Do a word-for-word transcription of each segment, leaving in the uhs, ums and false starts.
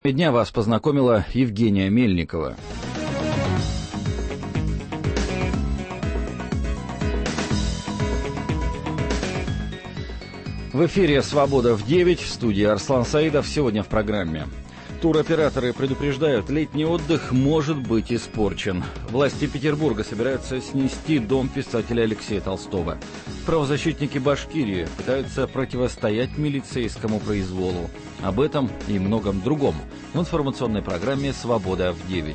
Дня вас познакомила Евгения Мельникова. В эфире «Свобода в девять», в студии Арслан Саидов. Сегодня в программе. Туроператоры предупреждают, летний отдых может быть испорчен. Власти Петербурга собираются снести дом писателя Алексея Толстого. Правозащитники Башкирии пытаются противостоять милицейскому произволу. Об этом и многом другом в информационной программе «Свобода в девять».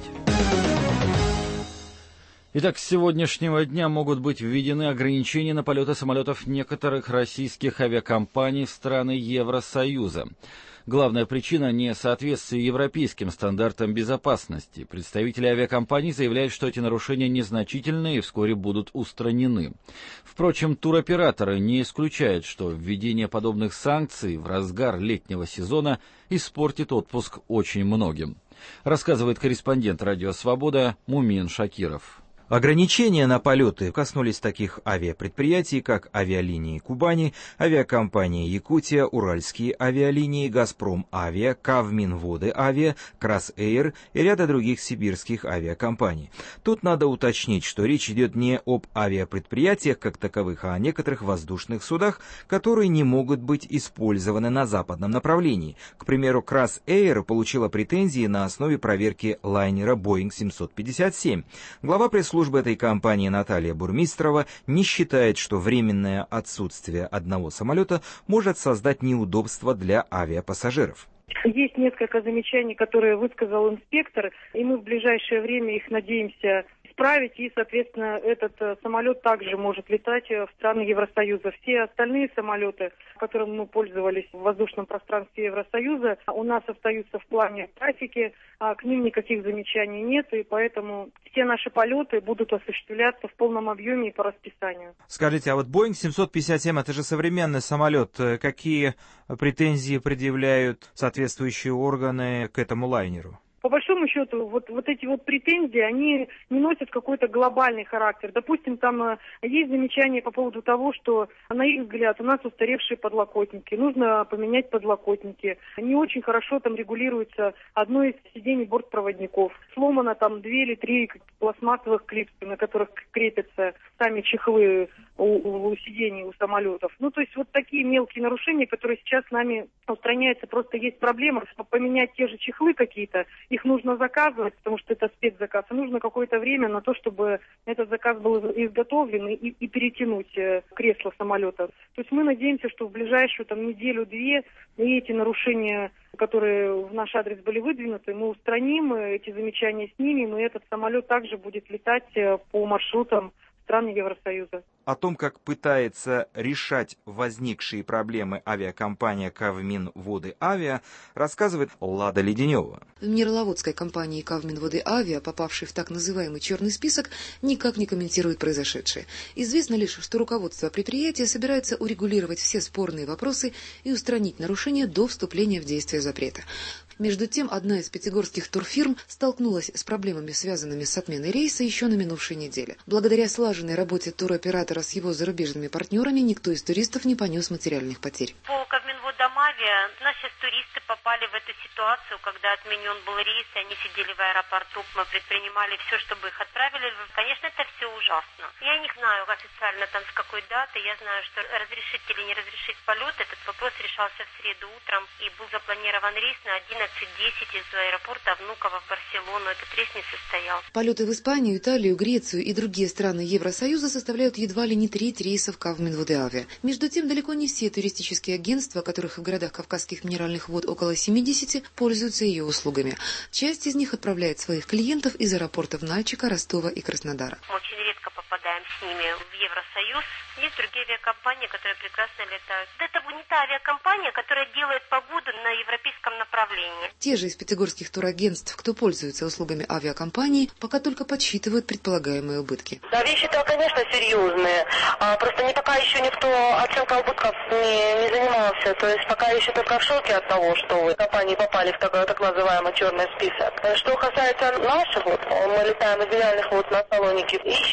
Итак, с сегодняшнего дня могут быть введены ограничения на полеты самолетов некоторых российских авиакомпаний в страны Евросоюза. Главная причина – несоответствие европейским стандартам безопасности. Представители авиакомпаний заявляют, что эти нарушения незначительны и вскоре будут устранены. Впрочем, туроператоры не исключают, что введение подобных санкций в разгар летнего сезона испортит отпуск очень многим. Рассказывает корреспондент «Радио Свобода» Мумин Шакиров. Ограничения на полеты коснулись таких авиапредприятий, как авиалинии Кубани, авиакомпания Якутия, Уральские авиалинии, Газпром Авиа, Кавминводы Авиа, Красэйр и ряда других сибирских авиакомпаний. Тут надо уточнить, что речь идет не об авиапредприятиях как таковых, а о некоторых воздушных судах, которые не могут быть использованы на западном направлении. К примеру, Красэйр получила претензии на основе проверки лайнера Боинг семьсот пятьдесят семь. Глава пресс-службы Служба этой компании Наталья Бурмистрова не считает, что временное отсутствие одного самолета может создать неудобства для авиапассажиров. Есть несколько замечаний, которые высказал инспектор, и мы в ближайшее время их надеемся исправить, и, соответственно, этот самолет также может летать в страны Евросоюза. Все остальные самолеты, которыми мы пользовались в воздушном пространстве Евросоюза, у нас остаются в плане трафики, а к ним никаких замечаний нет, и поэтому все наши полеты будут осуществляться в полном объеме и по расписанию. Скажите, а вот Боинг семьсот пятьдесят семь, это же современный самолет. Какие претензии предъявляют соответствующие органы к этому лайнеру? По большому счету, вот, вот эти вот претензии, они не носят какой-то глобальный характер. Допустим, там э, есть замечания по поводу того, что, на их взгляд, у нас устаревшие подлокотники, нужно поменять подлокотники. Не очень хорошо там регулируется одно из сидений бортпроводников. Сломано там две или три пластмассовых клипсы, на которых крепятся сами чехлы у, у сидений, у самолетов. Ну, то есть вот такие мелкие нарушения, которые сейчас с нами устраняются. Просто есть проблема, поменять те же чехлы какие-то, их нужно заказывать, потому что это спецзаказ, и нужно какое-то время на то, чтобы этот заказ был изготовлен и, и перетянуть кресло самолета. То есть мы надеемся, что в ближайшую там неделю-две и эти нарушения, которые в наш адрес были выдвинуты, мы устраним, эти замечания снимем, и этот самолет также будет летать по маршрутам стран Евросоюза. О том, как пытается решать возникшие проблемы авиакомпания Кавминводы Авиа, рассказывает Лада Леденева. В Минераловодской компании Кавминводы Авиа, попавшей в так называемый черный список, никак не комментирует произошедшее. Известно лишь, что руководство предприятия собирается урегулировать все спорные вопросы и устранить нарушения до вступления в действие запрета. Между тем, одна из пятигорских турфирм столкнулась с проблемами, связанными с отменой рейса, еще на минувшей неделе. Благодаря слаженной работе туроператора с его зарубежными партнерами никто из туристов не понес материальных потерь. По Кавминводам Авиа наши туристы попали в эту ситуацию, когда отменен был рейс, и они сидели в аэропорту. Мы предпринимали все, чтобы их отправили. Конечно, это все ужасно. Я не знаю официально там с какой даты. Я знаю, что разрешить или не разрешить полет, этот вопрос решался в среду утром, и был запланирован рейс на одиннадцать десять из аэропорта Внуково в Барселону. Этот рейс не состоялся. Полеты в Испанию, Италию, Грецию и другие страны Евросоюза составляют едва ли не треть рейсов Кавминводы Авиа. Между тем, далеко не все туристические агентства, которых в городах Кавказских минеральных вод около семидесяти, пользуются ее услугами. Часть из них отправляет своих клиентов из аэропортов Нальчика, Ростова и Краснодара. Мы очень редко попадаем с ними в Евросоюз. Есть другие авиакомпании, которые прекрасно летают. Это не та авиакомпания, которая делает погоду на европейском направлении. Те же из пятигорских турагентств, кто пользуется услугами авиакомпании, пока только подсчитывают предполагаемые убытки. Да, вещи-то, конечно, серьезные. А, просто не пока еще никто оценкой убытков не, не занимался. То есть пока еще только в шоке от того, что компании попали в такой так называемый черный список. Что касается наших, вот, мы летаем из реальных вот на Салоники, ищем другой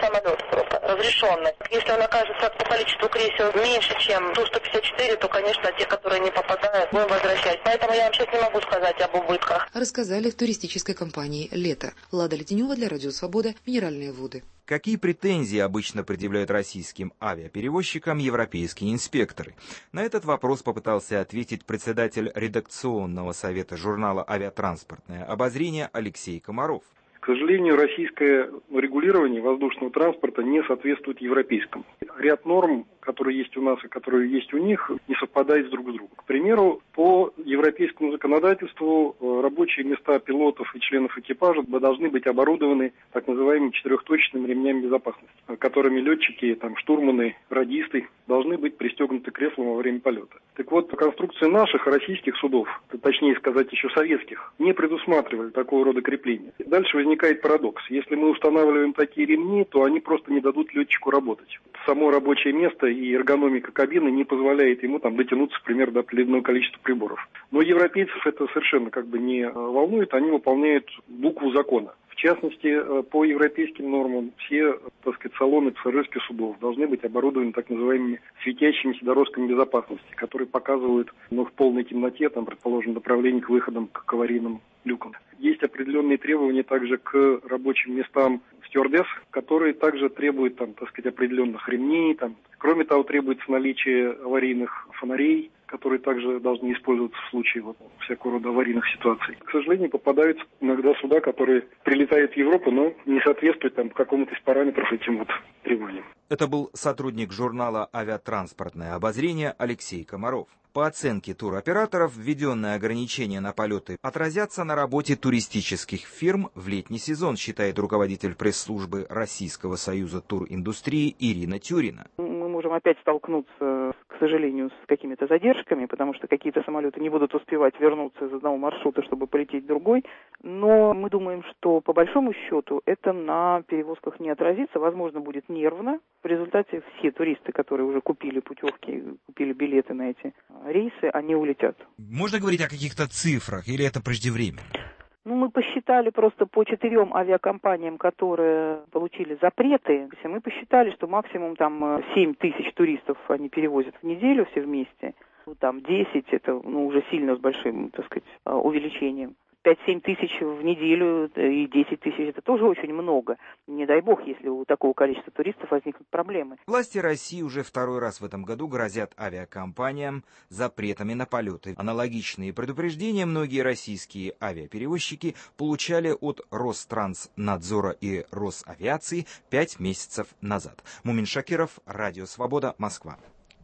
самолет просто разрешенный. Если он окажется по количеству кресел меньше, чем Ту сто пятьдесят четыре, то, конечно, те, которые не попадают, будем возвращать. Поэтому я вам сейчас не могу сказать об убытках. Рассказали в туристической компании «Лето». Лада Леденева для Радио Свобода, Минеральные воды. Какие претензии обычно предъявляют российским авиаперевозчикам европейские инспекторы? На этот вопрос попытался ответить председатель редакционного совета журнала «Авиатранспортное обозрение» Алексей Комаров. К сожалению, российское регулирование воздушного транспорта не соответствует европейскому. Ряд норм, которые есть у нас и которые есть у них, не совпадают друг с другом. К примеру, по европейскому законодательству рабочие места пилотов и членов экипажа должны быть оборудованы так называемыми четырехточечными ремнями безопасности, которыми летчики, там, штурманы, радисты должны быть пристегнуты к креслам во время полета. Так вот, конструкции наших российских судов, точнее сказать еще советских, не предусматривали такого рода крепления. Дальше возникает парадокс. Если мы устанавливаем такие ремни, то они просто не дадут летчику работать. Само рабочее место и эргономика кабины не позволяет ему там дотянуться, примерно, до определенного количества приборов. Но европейцев это совершенно как бы не волнует, они выполняют букву закона. В частности, по европейским нормам все, так сказать, салоны пассажирских судов должны быть оборудованы так называемыми светящимися дорожками безопасности, которые показывают, ну, в полной темноте, там, предположим, направление к выходам, к аварийным люкам. Есть определенные требования также к рабочим местам стюардесс, которые также требуют, там, так сказать, определенных ремней. Там. Кроме того, требуется наличие аварийных фонарей, которые также должны использоваться в случае вот, всякого рода аварийных ситуаций. К сожалению, попадаются иногда суда, которые прилетают в Европу, но не соответствуют там какому-то из параметров этим вот требованиям. Это был сотрудник журнала «Авиатранспортное обозрение» Алексей Комаров. По оценке туроператоров, введенные ограничения на полеты отразятся на работе туристических фирм в летний сезон, считает руководитель пресс-службы Российского союза туриндустрии Ирина Тюрина. Мы можем опять столкнуться, к сожалению, с какими-то задержками, потому что какие-то самолеты не будут успевать вернуться из одного маршрута, чтобы полететь в другой. Но мы думаем, что по большому счету это на перевозках не отразится. Возможно, будет нервно. В результате все туристы, которые уже купили путевки, купили билеты на эти рейсы, они улетят. Можно говорить о каких-то цифрах или это преждевременно? Ну, мы посчитали просто по четырем авиакомпаниям, которые получили запреты. Мы посчитали, что максимум там семь тысяч туристов они перевозят в неделю все вместе. Ну, там десять, это ну, уже сильно с большим, так сказать, увеличением. пять-семь тысяч в неделю и десять тысяч, это тоже очень много. Не дай бог, если у такого количества туристов возникнут проблемы. Власти России уже второй раз в этом году грозят авиакомпаниям запретами на полеты. Аналогичные предупреждения многие российские авиаперевозчики получали от Ространснадзора и Росавиации пять месяцев назад. Мумин Шакиров, Радио Свобода, Москва.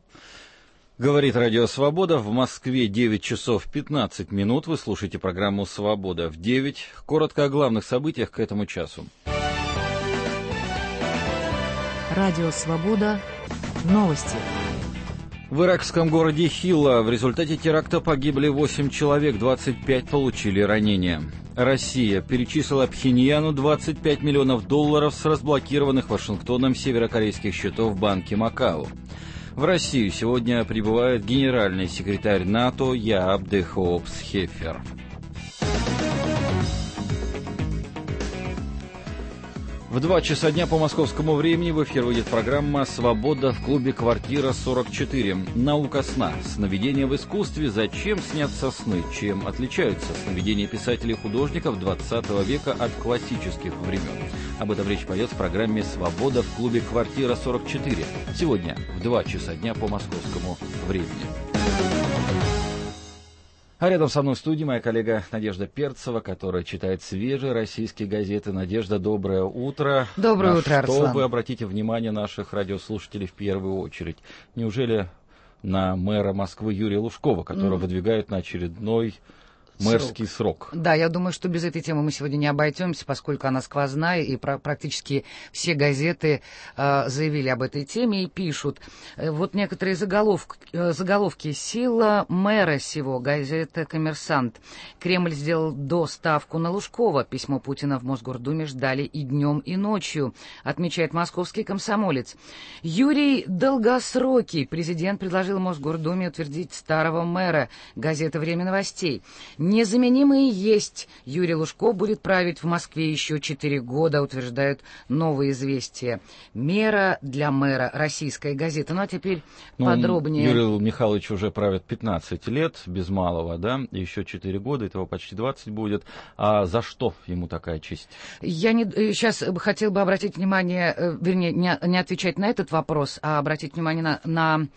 Говорит Радио Свобода. В Москве девять часов пятнадцать минут. Вы слушаете программу «Свобода в девять». Коротко о главных событиях к этому часу. Радио Свобода. Новости. В иракском городе Хилла в результате теракта погибли восемь человек, двадцать пять получили ранения. Россия перечислила Пхеньяну двадцать пять миллионов долларов с разблокированных Вашингтоном северокорейских счетов в банке Макао. В Россию сегодня прибывает генеральный секретарь НАТО Яап де Хоопс-Хеффер. В два часа дня по московскому времени в эфир выйдет программа «Свобода» в клубе «Квартира сорок четыре». Наука сна. Сновидения в искусстве. Зачем снятся сны? Чем отличаются сновидения писателей и художников двадцатого века от классических времен? Об этом речь пойдет в программе «Свобода» в клубе «Квартира сорок четыре». Сегодня в два часа дня по московскому времени. А рядом со мной в студии моя коллега Надежда Перцева, которая читает свежие российские газеты. Надежда, доброе утро. Доброе На утро, что Арслан. вы обратите внимание наших радиослушателей в первую очередь? Неужели на мэра Москвы Юрия Лужкова, которого mm. выдвигают на очередной мэрский срок. Да, я думаю, что без этой темы мы сегодня не обойдемся, поскольку она сквозная, и про- практически все газеты э, заявили об этой теме и пишут. Э, вот некоторые заголовки, э, заголовки. «Сила мэра сего», газета «Коммерсант». Кремль сделал доставку на Лужкова. Письмо Путина в Мосгордуме ждали и днем, и ночью, отмечает московский комсомолец. Юрий Долгосрокий. Президент предложил Мосгордуме утвердить старого мэра. Газета «Время новостей». Незаменимые есть. Юрий Лужков будет править в Москве еще четыре года, утверждают «Новые известия». Мера для мэра. Российская газета. Ну а теперь ну, подробнее. Юрий Михайлович уже правит пятнадцать лет, без малого, да, еще четыре года, этого почти двадцать будет. А за что ему такая честь? Я не, сейчас хотел бы обратить внимание, вернее, не, не отвечать на этот вопрос, а обратить внимание на, на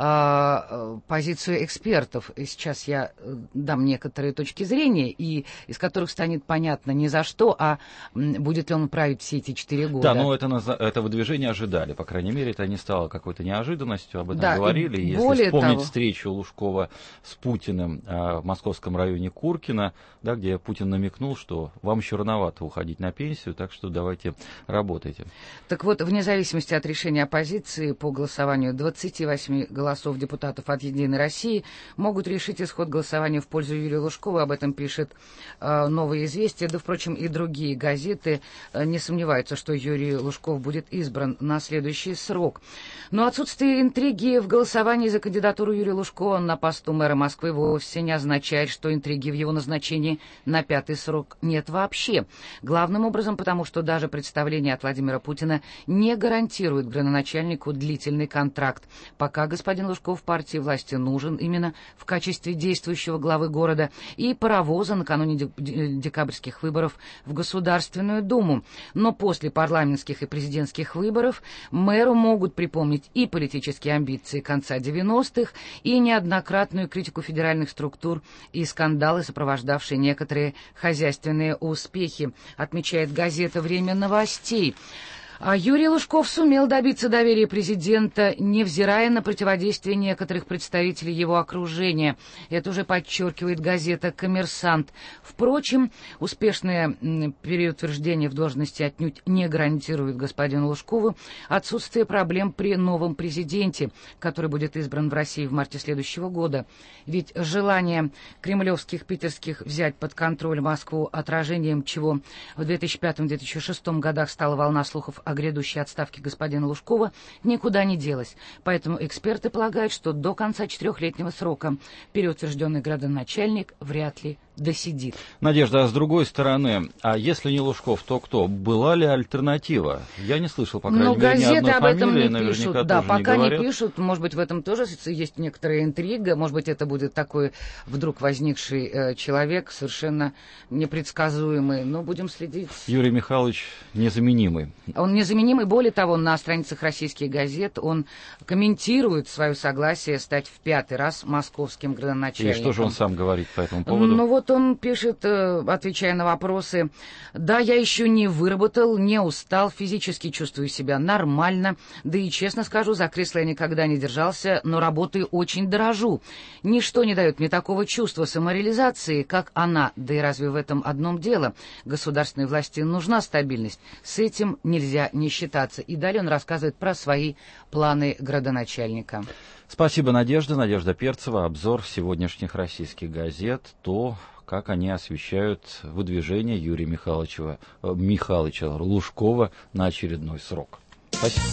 э, позицию экспертов. И сейчас я дам некоторые точки зрения, и из которых станет понятно не за что, а будет ли он править все эти четыре года. Да, но это, это выдвижение ожидали, по крайней мере, это не стало какой-то неожиданностью, об этом да, говорили. Если вспомнить того... встречу Лужкова с Путиным э, в московском районе Куркино, да, где Путин намекнул, что вам еще рановато уходить на пенсию, так что давайте работайте. Так вот, вне зависимости от решения оппозиции по голосованию двадцати восьми голосов депутатов от «Единой России» могут решить исход голосования в пользу Юрия Лужкова. Об этом пишет э, «Новые известия». Да, впрочем, и другие газеты э, не сомневаются, что Юрий Лужков будет избран на следующий срок. Но отсутствие интриги в голосовании за кандидатуру Юрия Лужкова на посту мэра Москвы вовсе не означает, что интриги в его назначении на пятый срок нет вообще. Главным образом потому, что даже представление от Владимира Путина не гарантирует градоначальнику длительный контракт. Пока господин Лужков партии власти нужен именно в качестве действующего главы города и паровоза накануне декабрьских выборов в Государственную Думу. Но после парламентских и президентских выборов мэру могут припомнить и политические амбиции конца девяностых, и неоднократную критику федеральных структур и скандалы, сопровождавшие некоторые хозяйственные успехи, отмечает газета «Время новостей». А Юрий Лужков сумел добиться доверия президента, невзирая на противодействие некоторых представителей его окружения. Это уже подчеркивает газета «Коммерсант». Впрочем, успешное переутверждение в должности отнюдь не гарантирует господину Лужкову отсутствие проблем при новом президенте, который будет избран в России в марте следующего года. Ведь желание кремлевских питерских взять под контроль Москву, отражением чего в две тысячи пятом — две тысячи шестом годах стала волна слухов о грядущей отставке господина Лужкова, никуда не делась. Поэтому эксперты полагают, что до конца четырехлетнего срока переутвержденный градоначальник вряд ли досидит. Надежда, а с другой стороны, а если не Лужков, то кто? Была ли альтернатива? Я не слышал, по крайней Но мере, ни одной об этом фамилии, не пишут. Да, пока не, не пишут. Может быть, в этом тоже есть некоторая интрига. Может быть, это будет такой вдруг возникший э, человек, совершенно непредсказуемый. Но будем следить. Юрий Михайлович незаменимый. Он незаменимый. Более того, на страницах российских газет он комментирует свое согласие стать в пятый раз московским градоначальником. И что же он сам говорит по этому поводу? Ну вот он пишет, отвечая на вопросы: «Да, я еще не выработал, не устал, физически чувствую себя нормально, да и, честно скажу, за кресло я никогда не держался, но работой очень дорожу. Ничто не дает мне такого чувства самореализации, как она, да и разве в этом одном дело? Государственной власти нужна стабильность, с этим нельзя не считаться». И далее он рассказывает про свои планы градоначальника. Спасибо, Надежда. Надежда Перцева. Обзор сегодняшних российских газет. То, как они освещают выдвижение Юрия Михайловича, Михайловича Лужкова на очередной срок. Спасибо.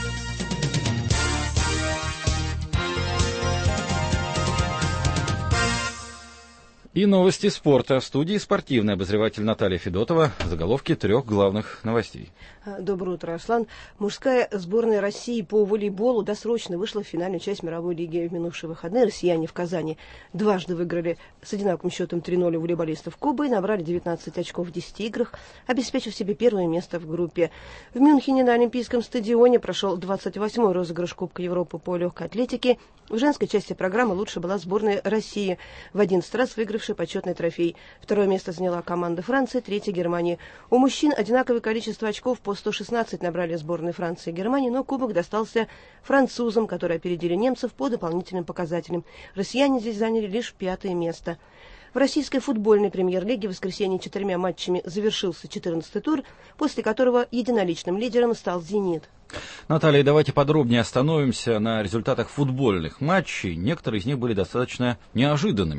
И новости спорта. В студии спортивный обозреватель Наталья Федотова. Заголовки трех главных новостей. Доброе утро, Арслан. Мужская сборная России по волейболу досрочно вышла в финальную часть мировой лиги в минувшие выходные. Россияне в Казани дважды выиграли с одинаковым счетом три ноль у волейболистов Кубы и набрали девятнадцать очков в десяти играх, обеспечив себе первое место в группе. В Мюнхене на Олимпийском стадионе прошел двадцать восьмой розыгрыш Кубка Европы по легкой атлетике. В женской части программы лучше была сборная России, в одиннадцать раз выигравшая почетный трофей. Второе место заняла команда Франции, третья Германия. У мужчин одинаковое количество очков по сто шестнадцать набрали сборные Франции и Германии, но кубок достался французам, которые опередили немцев по дополнительным показателям. Россияне здесь заняли лишь пятое место. В российской футбольной премьер-лиге в воскресенье четырьмя матчами завершился четырнадцатый тур, после которого единоличным лидером стал «Зенит». Наталья, давайте подробнее остановимся на результатах футбольных матчей. Некоторые из них были достаточно неожиданными.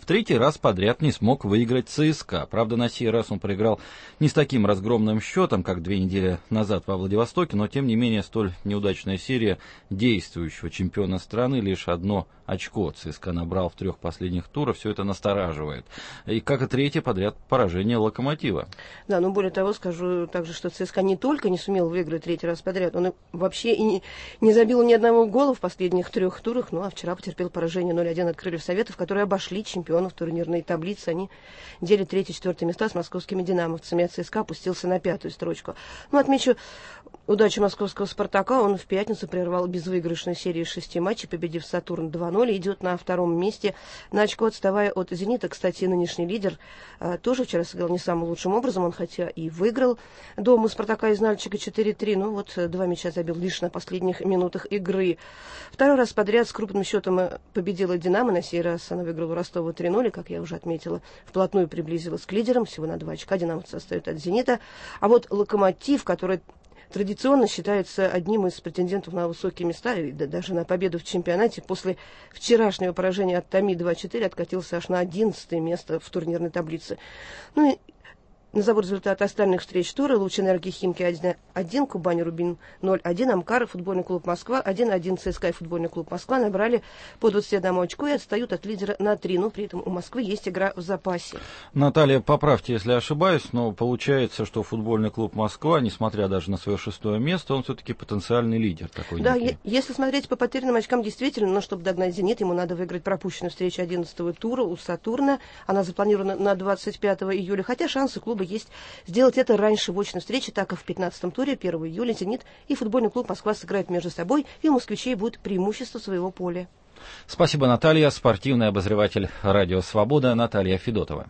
в третий раз подряд не смог выиграть ЦСКА. Правда, на сей раз он проиграл не с таким разгромным счетом, как две недели назад во Владивостоке, но, тем не менее, столь неудачная серия действующего чемпиона страны, лишь одно очко ЦСКА набрал в трех последних турах, все это настораживает. И как и третье подряд поражение «Локомотива». Да, но более того, скажу также, что ЦСКА не только не сумел выиграть третий раз подряд, он вообще и не, не забил ни одного гола в последних трех турах, ну а вчера потерпел поражение ноль один от Крыльев Советов, которые обошли чемпионов турнирной таблицы. Они делят третье-четвертое места с московскими динамовцами, а ЦСКА опустился на пятую строчку. Ну, отмечу удачу московского «Спартака». Он в пятницу прервал безвыигрышную серию шести матчей, победив «Сатурн» два ноль, и идет на втором месте, на очко отставая от «Зенита». Кстати, нынешний лидер а, тоже вчера сыграл не самым лучшим образом. Он хотя и выиграл дома у «Спартака» из Нальчика четыре три, но вот два мяча забил лишь на последних минутах игры. Второй раз подряд с крупным счетом победила «Динамо». На сей раз она выиграла у Ростова три ноль, и, как я уже отметила, вплотную приблизилась к лидерам. Всего на два очка динамовцы отстают от «Зенита». А вот «Локомотив», который традиционно считается одним из претендентов на высокие места, и даже на победу в чемпионате, после вчерашнего поражения от Томи два четыре откатился аж на одиннадцатое место в турнирной таблице. Ну и на забор результата остальных встреч тура: Лучэнерго, Химки один один, Кубань, Рубин ноль один, Амкар, футбольный клуб Москва один один, ЦСКА и футбольный клуб Москва набрали по двадцати одному очку и отстают от лидера на три, но при этом у Москвы есть игра в запасе. Наталья, поправьте, если ошибаюсь, но получается, что футбольный клуб Москва, несмотря даже на свое шестое место, он все-таки потенциальный лидер такой. Да, е- если смотреть по потерянным очкам, действительно, но чтобы догнать «Зенит», ему надо выиграть пропущенную встречу одиннадцатого тура у «Сатурна». Она запланирована на двадцать пятого июля, хотя шансы клуба есть сделать это раньше в очной встрече, так как в пятнадцатом туре первого июля «Зенит» и футбольный клуб Москва сыграют между собой, и у москвичей будет преимущество своего поля. Спасибо, Наталья. Спортивный обозреватель «Радио Свобода» Наталья Федотова.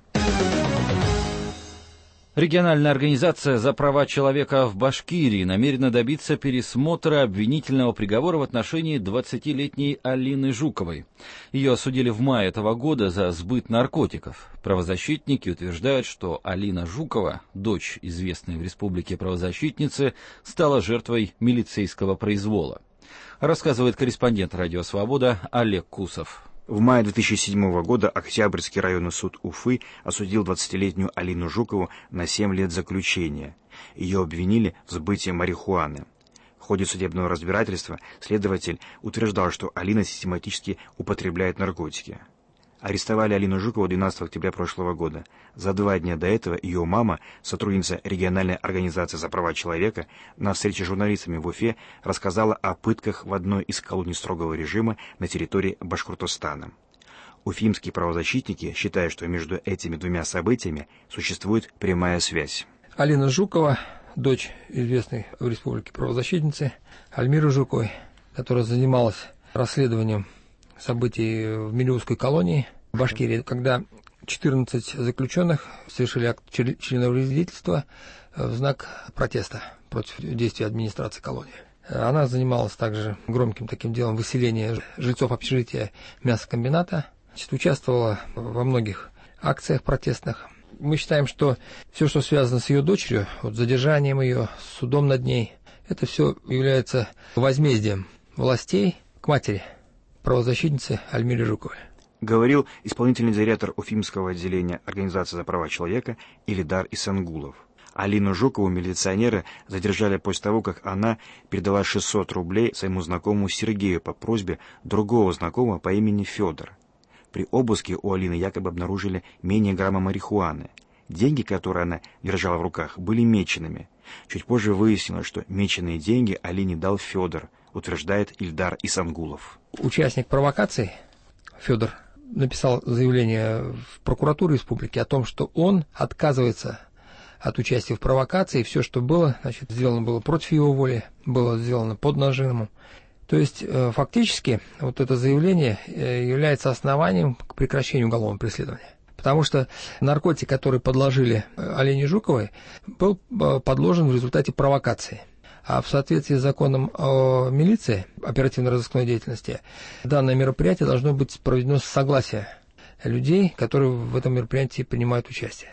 Региональная организация за права человека в Башкирии намерена добиться пересмотра обвинительного приговора в отношении двадцатилетней Алины Жуковой. Ее осудили в мае этого года за сбыт наркотиков. Правозащитники утверждают, что Алина Жукова, дочь известной в республике правозащитницы, стала жертвой милицейского произвола. Рассказывает корреспондент «Радио Свобода» Олег Кусов. В мае две тысячи седьмого года Октябрьский районный суд Уфы осудил двадцатилетнюю Алину Жукову на семь лет заключения. Ее обвинили в сбытии марихуаны. В ходе судебного разбирательства следователь утверждал, что Алина систематически употребляет наркотики. Арестовали Алину Жукову двенадцатого октября прошлого года. За два дня до этого ее мама, сотрудница региональной организации за права человека, на встрече с журналистами в Уфе рассказала о пытках в одной из колоний строгого режима на территории Башкортостана. Уфимские правозащитники считают, что между этими двумя событиями существует прямая связь. Алина Жукова, дочь известной в республике правозащитницы Альмиры Жуковой, которая занималась расследованием событий в Мелиузской колонии в Башкирии, когда четырнадцать заключенных совершили акт членовредительства в знак протеста против действий администрации колонии. Она занималась также громким таким делом выселения жильцов общежития мясокомбината, значит, участвовала во многих акциях протестных. Мы считаем, что все, что связано с ее дочерью, вот задержанием ее, судом над ней, это все является возмездием властей к матери правозащитницы Альмире Жуковой. Говорил исполнительный директор Уфимского отделения Организации за права человека Илидар Исангулов. Алину Жукову милиционеры задержали после того, как она передала шестьсот рублей своему знакомому Сергею по просьбе другого знакомого по имени Федор. При обыске у Алины якобы обнаружили менее грамма марихуаны. Деньги, которые она держала в руках, были меченными. Чуть позже выяснилось, что меченые деньги Алине дал Федор, утверждает Ильдар Исангулов. Участник провокаций Федор написал заявление в прокуратуру республики о том, что он отказывается от участия в провокации, и все, что было, значит, сделано было против его воли, было сделано под нажимом. То есть, фактически, вот это заявление является основанием к прекращению уголовного преследования. Потому что наркотик, который подложили Алине Жуковой, был подложен в результате провокации. А в соответствии с законом о милиции, оперативно-розыскной деятельности, данное мероприятие должно быть проведено с согласия людей, которые в этом мероприятии принимают участие.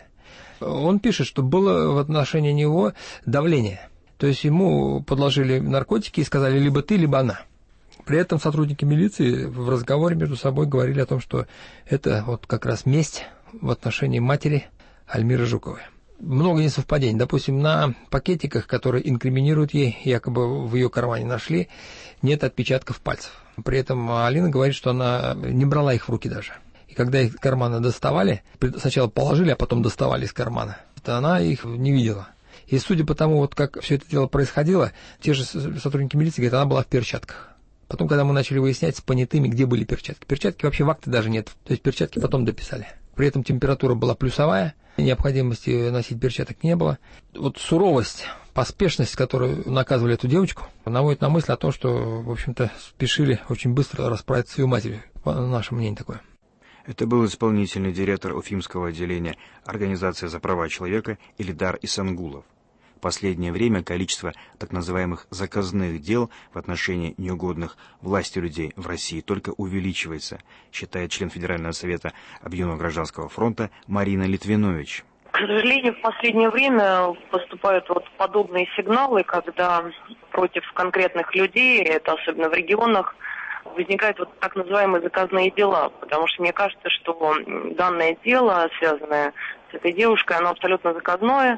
Он пишет, что было в отношении него давление. То есть ему подложили наркотики и сказали либо ты, либо она. При этом сотрудники милиции в разговоре между собой говорили о том, что это вот как раз месть в отношении матери Альмиры Жуковой. Много несовпадений. Допустим, на пакетиках, которые инкриминируют ей, якобы в ее кармане нашли, нет отпечатков пальцев. При этом Алина говорит, что она не брала их в руки даже. И когда их из кармана доставали, сначала положили, а потом доставали из кармана, то она их не видела. И судя по тому, вот как все это дело происходило, те же сотрудники милиции говорят, она была в перчатках. Потом, когда мы начали выяснять с понятыми, где были перчатки. Перчатки вообще в акте даже нет. То есть перчатки потом дописали. При этом температура была плюсовая, необходимости носить перчаток не было. Вот суровость, поспешность, которую наказывали эту девочку, наводит на мысль о том, что, в общем-то, спешили очень быстро расправиться с ее матерью. Наше мнение такое. Это был исполнительный директор Уфимского отделения Организации за права человека Ильдар Исангулов. В последнее время количество так называемых заказных дел в отношении неугодных власти людей в России только увеличивается, считает член Федерального совета Объединенного гражданского фронта Марина Литвинович. К сожалению, в последнее время поступают вот подобные сигналы, когда против конкретных людей, это особенно в регионах, возникают вот так называемые заказные дела, потому что мне кажется, что данное дело, связанное с этой девушкой, оно абсолютно заказное,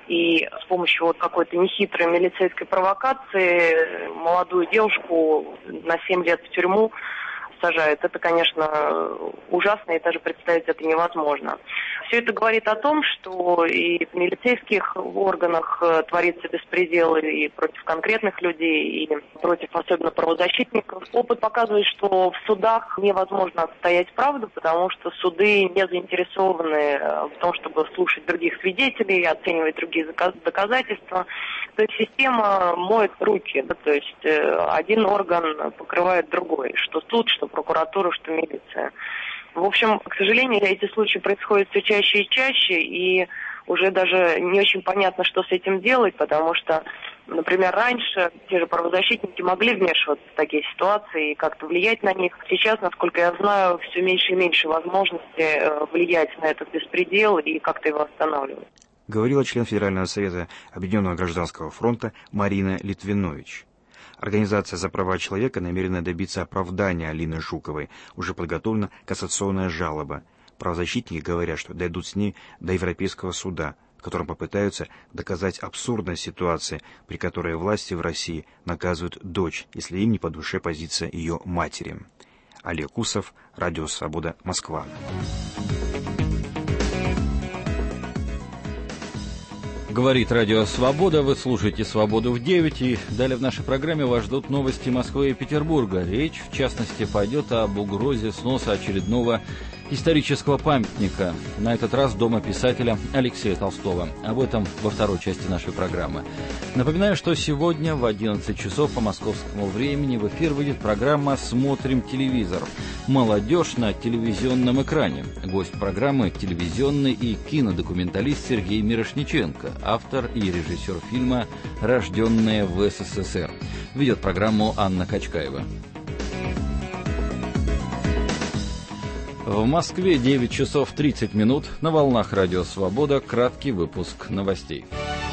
и с помощью вот какой-то нехитрой милицейской провокации молодую девушку на семь лет в тюрьму сажают. Это, конечно, ужасно, и даже представить это невозможно. Все это говорит о том, что и в милицейских органах творится беспредел и против конкретных людей, и против особенно правозащитников. Опыт показывает, что в судах невозможно отстоять правду, потому что суды не заинтересованы в том, чтобы слушать других свидетелей, оценивать другие доказательства. То есть система моет руки, да, то есть один орган покрывает другой, что суд, что прокуратура, что милиция. В общем, к сожалению, эти случаи происходят все чаще и чаще, и уже даже не очень понятно, что с этим делать, потому что, например, раньше те же правозащитники могли вмешиваться в такие ситуации и как-то влиять на них. Сейчас, насколько я знаю, все меньше и меньше возможности влиять на этот беспредел и как-то его останавливать. Говорила член Федерального совета Объединенного гражданского фронта Марина Литвинович. Организация за права человека намерена добиться оправдания Алины Жуковой. Уже подготовлена кассационная жалоба. Правозащитники говорят, что дойдут с ней до Европейского суда, в котором попытаются доказать абсурдность ситуации, при которой власти в России наказывают дочь, если им не по душе позиция ее матери. Олег Усов, Радио Свобода, Москва. Говорит Радио Свобода, вы слушаете «Свободу в девять», и далее в нашей программе вас ждут новости Москвы и Петербурга. Речь, в частности, пойдет об угрозе сноса очередного исторического памятника, на этот раз дома писателя Алексея Толстого. Об этом во второй части нашей программы. Напоминаю, что сегодня в одиннадцать часов по московскому времени в эфир выйдет программа «Смотрим телевизор». Молодежь на телевизионном экране. Гость программы — телевизионный и кинодокументалист Сергей Мирошниченко, автор и режиссер фильма «Рожденные в СССР». Ведет программу Анна Качкаева. В Москве девять часов тридцать минут. На волнах Радио Свобода краткий выпуск новостей.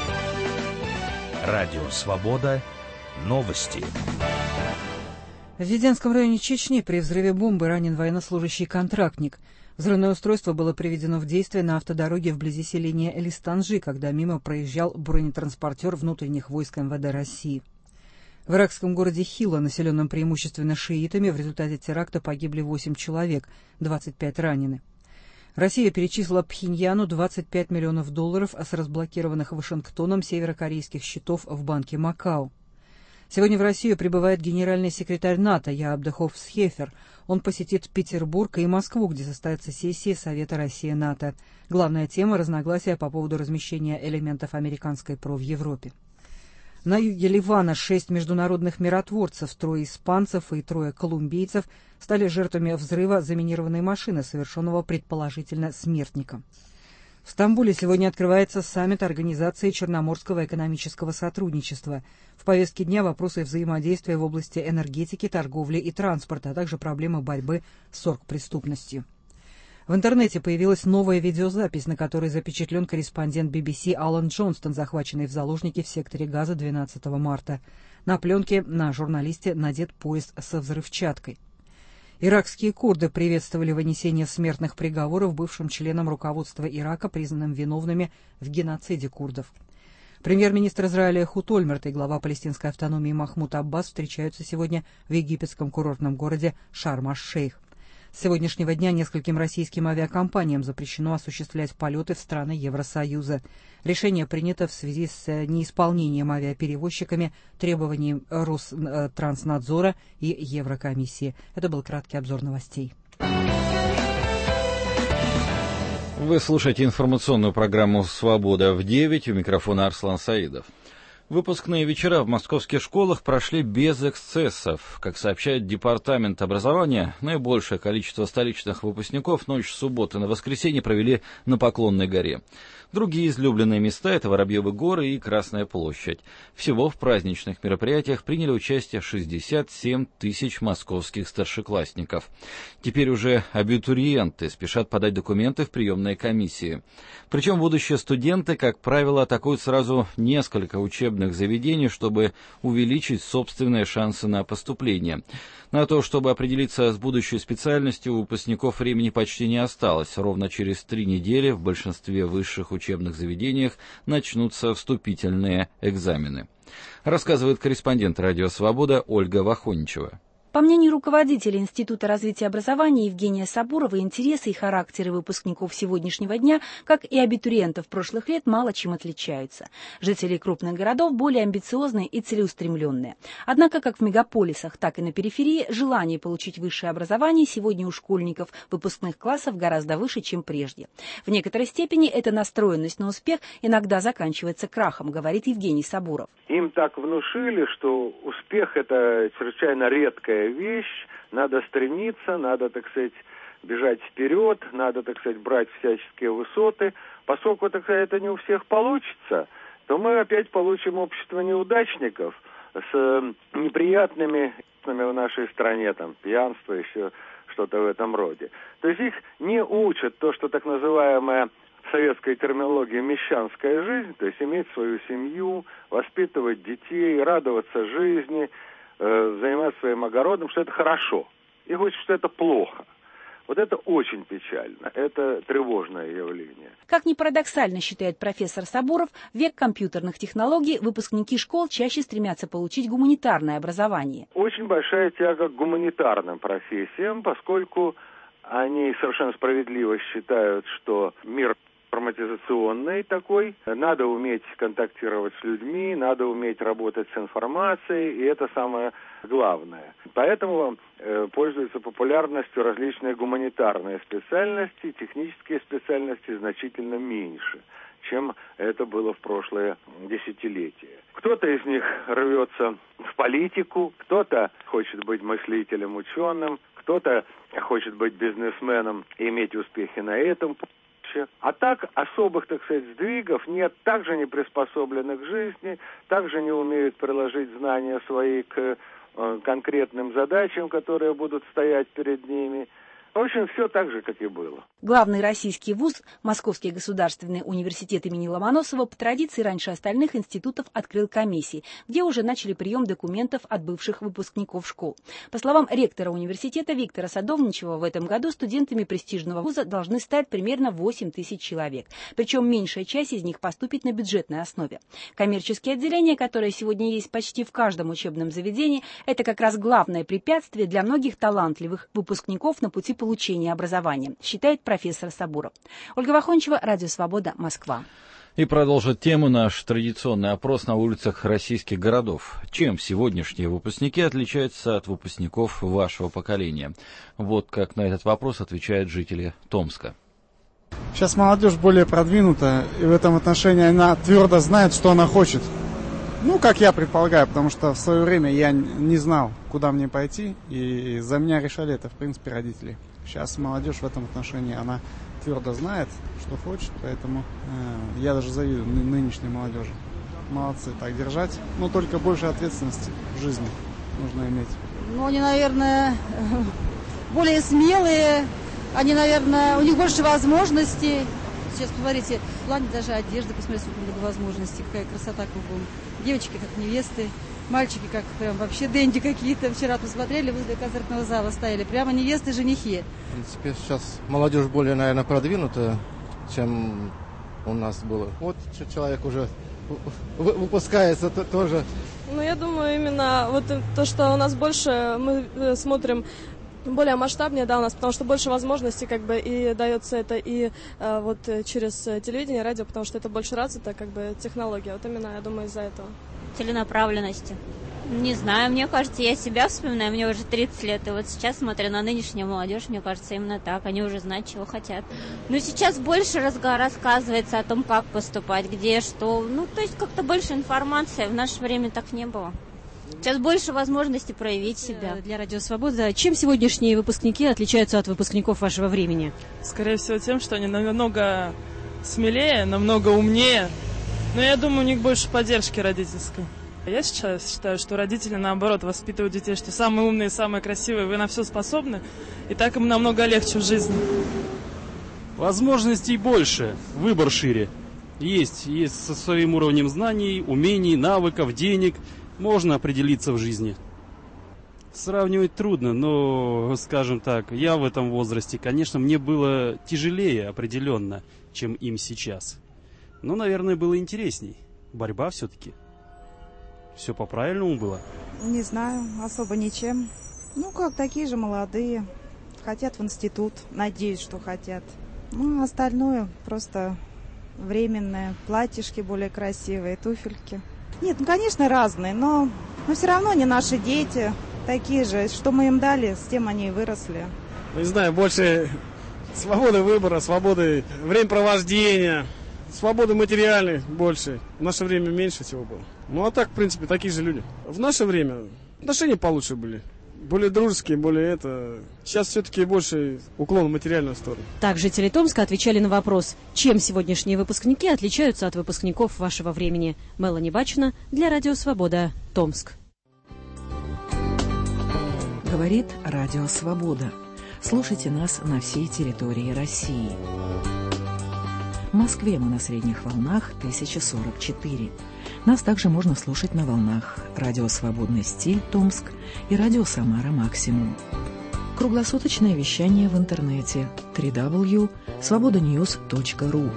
Радио Свобода. Новости. В Веденском районе Чечни при взрыве бомбы ранен военнослужащий контрактник. Взрывное устройство было приведено в действие на автодороге вблизи селения Элистанжи, когда мимо проезжал бронетранспортер внутренних войск эм вэ дэ России. В иракском городе Хила, населенном преимущественно шиитами, в результате теракта погибли восемь человек, двадцать пять ранены. Россия перечислила Пхеньяну двадцать пять миллионов долларов с разблокированных Вашингтоном северокорейских счетов в банке Макао. Сегодня в Россию прибывает генеральный секретарь НАТО Яаб Схефер. Он посетит Петербург и Москву, где состоится сессия Совета Россия-НАТО. Главная тема – разногласия по поводу размещения элементов американской ПРО в Европе. На юге Ливана шесть международных миротворцев, трое испанцев и трое колумбийцев, стали жертвами взрыва заминированной машины, совершенного предположительно смертником. В Стамбуле сегодня открывается саммит Организации Черноморского экономического сотрудничества. В повестке дня вопросы взаимодействия в области энергетики, торговли и транспорта, а также проблемы борьбы с оргпреступностью. В интернете появилась новая видеозапись, на которой запечатлен корреспондент би би си Алан Джонстон, захваченный в заложники в секторе Газа двенадцатого марта. На пленке на журналисте надет пояс со взрывчаткой. Иракские курды приветствовали вынесение смертных приговоров бывшим членам руководства Ирака, признанным виновными в геноциде курдов. Премьер-министр Израиля Эхуд Ольмерт и глава палестинской автономии Махмуд Аббас встречаются сегодня в египетском курортном городе Шарм-аш-Шейх. С сегодняшнего дня нескольким российским авиакомпаниям запрещено осуществлять полеты в страны Евросоюза. Решение принято в связи с неисполнением авиаперевозчиками требований Ространснадзора и Еврокомиссии. Это был краткий обзор новостей. Вы слушаете информационную программу «Свобода в девять». У микрофона Арслан Саидов. Выпускные вечера в московских школах прошли без эксцессов. Как сообщает Департамент образования, наибольшее количество столичных выпускников ночь с субботы на воскресенье провели на Поклонной горе. Другие излюбленные места – это Воробьевы горы и Красная площадь. Всего в праздничных мероприятиях приняли участие шестьдесят семь тысяч московских старшеклассников. Теперь уже абитуриенты спешат подать документы в приемные комиссии. Причем будущие студенты, как правило, атакуют сразу несколько учебных заведений, чтобы увеличить собственные шансы на поступление. На то, чтобы определиться с будущей специальностью, у выпускников времени почти не осталось. Ровно через три недели в большинстве высших учебных заведениях начнутся вступительные экзамены. Рассказывает корреспондент «Радио Свобода» Ольга Вахоничева. По мнению руководителя Института развития образования Евгения Сабурова, интересы и характеры выпускников сегодняшнего дня, как и абитуриентов прошлых лет, мало чем отличаются. Жители крупных городов более амбициозные и целеустремленные. Однако как в мегаполисах, так и на периферии желание получить высшее образование сегодня у школьников выпускных классов гораздо выше, чем прежде. В некоторой степени эта настроенность на успех иногда заканчивается крахом, говорит Евгений Сабуров. Им так внушили, что успех – это чрезвычайно редкая вещь, надо стремиться, надо, так сказать, бежать вперед, надо, так сказать, брать всяческие высоты. Поскольку, так сказать, это не у всех получится, то мы опять получим общество неудачников с неприятными в нашей стране, там, пьянство, еще что-то в этом роде. То есть их не учат то, что так называемая в советской терминологии мещанская жизнь, то есть иметь свою семью, воспитывать детей, радоваться жизни, э, заниматься своим огородом, что это хорошо. И хочется, что это плохо. Вот это очень печально, это тревожное явление. Как ни парадоксально, считает профессор Сабуров, в век компьютерных технологий выпускники школ чаще стремятся получить гуманитарное образование. Очень большая тяга к гуманитарным профессиям, поскольку они совершенно справедливо считают, что мир информатизационный такой, надо уметь контактировать с людьми, надо уметь работать с информацией, и это самое главное. Поэтому э, пользуются популярностью различные гуманитарные специальности, технические специальности значительно меньше, чем это было в прошлые десятилетия. Кто-то из них рвется в политику, кто-то хочет быть мыслителем, ученым, кто-то хочет быть бизнесменом и иметь успехи на этом пути. А так особых, так сказать, сдвигов нет, также не приспособлены к жизни, также не умеют приложить знания свои к э, конкретным задачам, которые будут стоять перед ними. В общем, все так же, как и было. Главный российский вуз, Московский государственный университет имени Ломоносова, по традиции раньше остальных институтов открыл комиссии, где уже начали прием документов от бывших выпускников школ. По словам ректора университета Виктора Садовничева, в этом году студентами престижного вуза должны стать примерно восемь тысяч человек. Причем меньшая часть из них поступит на бюджетной основе. Коммерческие отделения, которые сегодня есть почти в каждом учебном заведении, это как раз главное препятствие для многих талантливых выпускников на пути получения образования, считает профессор Сабуров. Ольга Вахоничева, Радио Свобода, Москва. И продолжит тему наш традиционный опрос на улицах российских городов. Чем сегодняшние выпускники отличаются от выпускников вашего поколения? Вот как на этот вопрос отвечают жители Томска. Сейчас молодежь более продвинута, и в этом отношении она твердо знает, что она хочет. Ну, как я предполагаю, потому что в свое время я не знал, куда мне пойти, и за меня решали это, в принципе, родители. Сейчас молодежь в этом отношении, она твердо знает, что хочет, поэтому э, я даже завидую нынешней молодежи. Молодцы, так держать, но только больше ответственности в жизни нужно иметь. Ну, они, наверное, более смелые, Они, наверное, у них больше возможностей. Сейчас, посмотрите, в плане даже одежды, посмотрите, сколько много возможностей, какая красота кругом. Девочки как невесты, мальчики как прям вообще денди какие-то. Вчера посмотрели, возле концертного зала стояли, прямо невесты, женихи. В принципе, сейчас молодежь более, наверное, продвинутая, чем у нас было. Вот человек уже выпускается тоже. Ну, я думаю, именно вот то, что у нас больше, мы смотрим более масштабнее, да, у нас, потому что больше возможностей, как бы, и дается это и э, вот через телевидение, радио, потому что это больше развито, как бы, технология. Вот именно, я думаю, из-за этого. Целенаправленности. Не знаю, мне кажется, я себя вспоминаю, мне уже тридцать лет, и вот сейчас, смотря на нынешнюю молодежь, мне кажется, именно так, они уже знают, чего хотят. Но сейчас больше разго- рассказывается о том, как поступать, где, что, ну, то есть как-то больше информации, в наше время так не было. Сейчас больше возможностей проявить себя. Для Радио Свобода. Чем сегодняшние выпускники отличаются от выпускников вашего времени? Скорее всего, тем, что они намного смелее, намного умнее. Но я думаю, у них больше поддержки родительской. Я сейчас считаю, что родители, наоборот, воспитывают детей, что самые умные, самые красивые, вы на все способны, и так им намного легче в жизни. Возможностей больше, выбор шире. Есть, есть со своим уровнем знаний, умений, навыков, денег. Можно определиться в жизни. Сравнивать трудно, но, скажем так, я в этом возрасте, конечно, мне было тяжелее определенно, чем им сейчас. Но, наверное, было интересней. Борьба все-таки. Все по-правильному было? Не знаю, особо ничем. Ну, как, такие же молодые. Хотят в институт, надеюсь, что хотят. Ну, остальное просто временное. Платьишки более красивые, туфельки. Нет, ну, конечно, разные, но, но все равно не наши дети, такие же. Что мы им дали, с тем они и выросли. Не знаю, больше свободы выбора, свободы времяпровождения, свободы материальной больше. В наше время меньше всего было. Ну, а так, в принципе, такие же люди. В наше время отношения получше были. Более дружеские, более это... Сейчас все-таки больше уклон в материальную сторону. Также жители Томска отвечали на вопрос, чем сегодняшние выпускники отличаются от выпускников вашего времени. Мелани Бачина для Радио Свобода, Томск. Говорит Радио Свобода. Слушайте нас на всей территории России. В Москве мы на средних волнах тысяча сорок четыре. Нас также можно слушать на волнах Радио Свободный стиль Томск и Радио Самара Максимум. Круглосуточное вещание в интернете дабл ю дабл ю дабл ю точка свобода ньюс точка ру.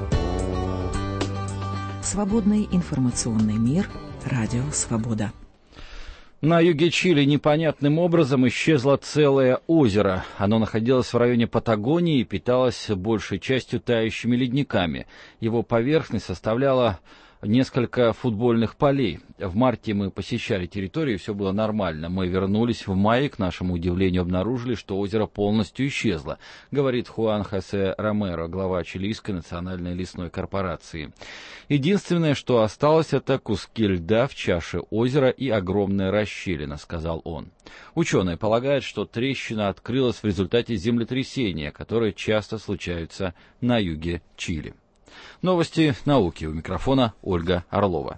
Свободный информационный мир. Радио Свобода. На юге Чили непонятным образом исчезло целое озеро. Оно находилось в районе Патагонии и питалось большей частью тающими ледниками. Его поверхность составляла несколько футбольных полей. В марте мы посещали территорию, и все было нормально. Мы вернулись в мае, к нашему удивлению обнаружили, что озеро полностью исчезло, говорит Хуан Хосе Ромеро, глава чилийской национальной лесной корпорации. Единственное, что осталось, это куски льда в чаше озера и огромная расщелина, сказал он. Ученые полагают, что трещина открылась в результате землетрясения, которые часто случаются на юге Чили. Новости науки. У микрофона Ольга Орлова.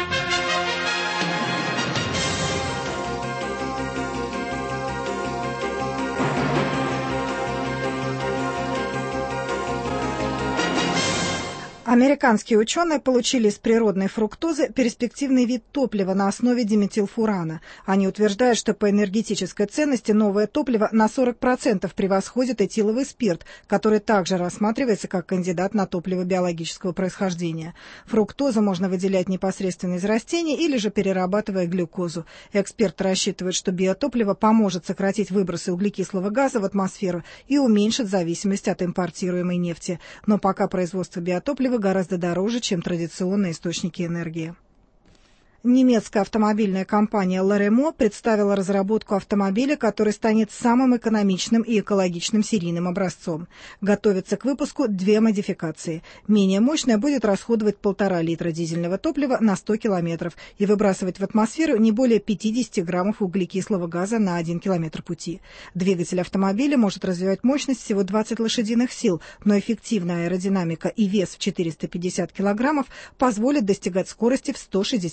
Американские ученые получили из природной фруктозы перспективный вид топлива на основе диметилфурана. Они утверждают, что по энергетической ценности новое топливо на сорок процентов превосходит этиловый спирт, который также рассматривается как кандидат на топливо биологического происхождения. Фруктозу можно выделять непосредственно из растений или же перерабатывая глюкозу. Эксперты рассчитывают, что биотопливо поможет сократить выбросы углекислого газа в атмосферу и уменьшит зависимость от импортируемой нефти. Но пока производство биотоплива гораздо дороже, чем традиционные источники энергии. Немецкая автомобильная компания Ларемо представила разработку автомобиля, который станет самым экономичным и экологичным серийным образцом. Готовится к выпуску две модификации. Менее мощная будет расходовать полтора литра дизельного топлива на сто километров и выбрасывать в атмосферу не более пятьдесят граммов углекислого газа на один километр пути. Двигатель автомобиля может развивать мощность всего двадцать лошадиных сил, но эффективная аэродинамика и вес в четыреста пятьдесят килограммов позволят достигать скорости в сто шестьдесят километров